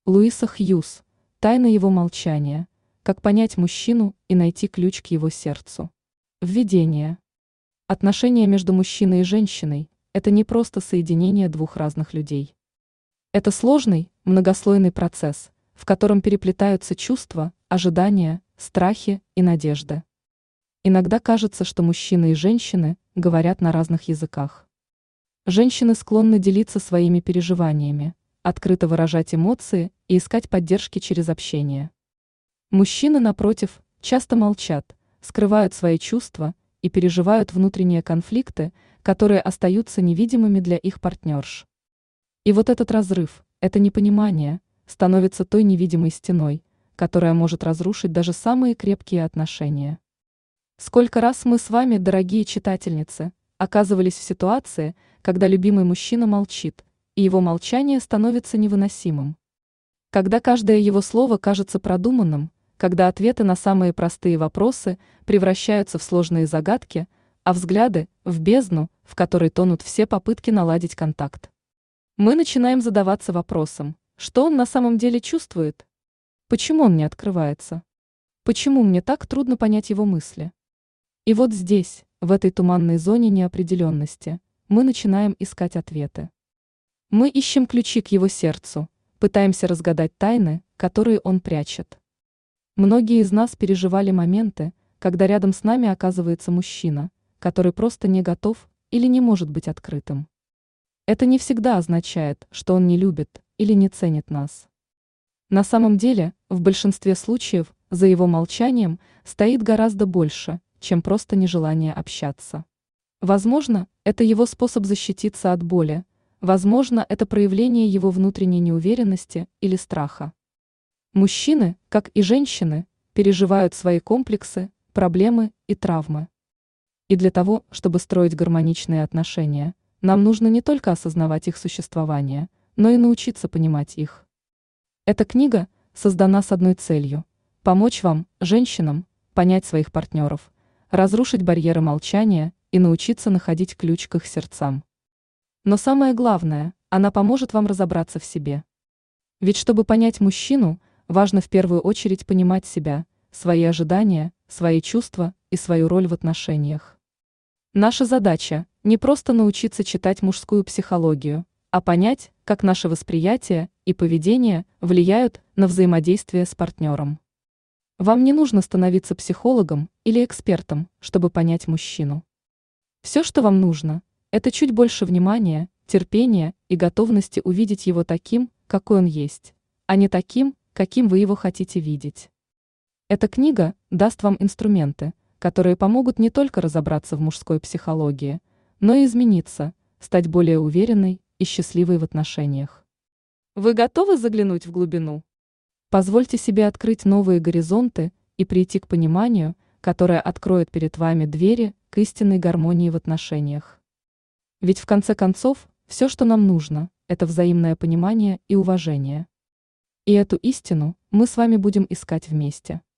Луиса Хьюз. Тайна его молчания. Как понять мужчину и найти ключ к его сердцу. Введение. Отношения между мужчиной и женщиной – это не просто соединение двух разных людей. Это сложный, многослойный процесс, в котором переплетаются чувства, ожидания, страхи и надежды. Иногда кажется, что мужчины и женщины говорят на разных языках. Женщины склонны делиться своими переживаниями, открыто выражать эмоции и искать поддержки через общение. Мужчины, напротив, часто молчат, скрывают свои чувства и переживают внутренние конфликты, которые остаются невидимыми для их партнерш. И вот этот разрыв, это непонимание, становится той невидимой стеной, которая может разрушить даже самые крепкие отношения. Сколько раз мы с вами, дорогие читательницы, оказывались в ситуации, когда любимый мужчина молчит, и его молчание становится невыносимым. Когда каждое его слово кажется продуманным, когда ответы на самые простые вопросы превращаются в сложные загадки, а взгляды – в бездну, в которой тонут все попытки наладить контакт. Мы начинаем задаваться вопросом, что он на самом деле чувствует? Почему он не открывается? Почему мне так трудно понять его мысли? И вот здесь, в этой туманной зоне неопределенности, мы начинаем искать ответы. Мы ищем ключи к его сердцу, пытаемся разгадать тайны, которые он прячет. Многие из нас переживали моменты, когда рядом с нами оказывается мужчина, который просто не готов или не может быть открытым. Это не всегда означает, что он не любит или не ценит нас. На самом деле, в большинстве случаев, за его молчанием стоит гораздо больше, чем просто нежелание общаться. Возможно, это его способ защититься от боли, возможно, это проявление его внутренней неуверенности или страха. Мужчины, как и женщины, переживают свои комплексы, проблемы и травмы. И для того, чтобы строить гармоничные отношения, нам нужно не только осознавать их существование, но и научиться понимать их. Эта книга создана с одной целью – помочь вам, женщинам, понять своих партнеров, разрушить барьеры молчания и научиться находить ключ к их сердцам. Но самое главное, она поможет вам разобраться в себе. Ведь чтобы понять мужчину, важно в первую очередь понимать себя, свои ожидания, свои чувства и свою роль в отношениях. Наша задача – не просто научиться читать мужскую психологию, а понять, как наше восприятие и поведение влияют на взаимодействие с партнером. Вам не нужно становиться психологом или экспертом, чтобы понять мужчину. Все, что вам нужно, это чуть больше внимания, терпения и готовности увидеть его таким, какой он есть, а не таким, каким вы его хотите видеть. Эта книга даст вам инструменты, которые помогут не только разобраться в мужской психологии, но и измениться, стать более уверенной и счастливой в отношениях. Вы готовы заглянуть в глубину? Позвольте себе открыть новые горизонты и прийти к пониманию, которое откроет перед вами двери к истинной гармонии в отношениях. Ведь в конце концов, все, что нам нужно, это взаимное понимание и уважение. И эту истину мы с вами будем искать вместе.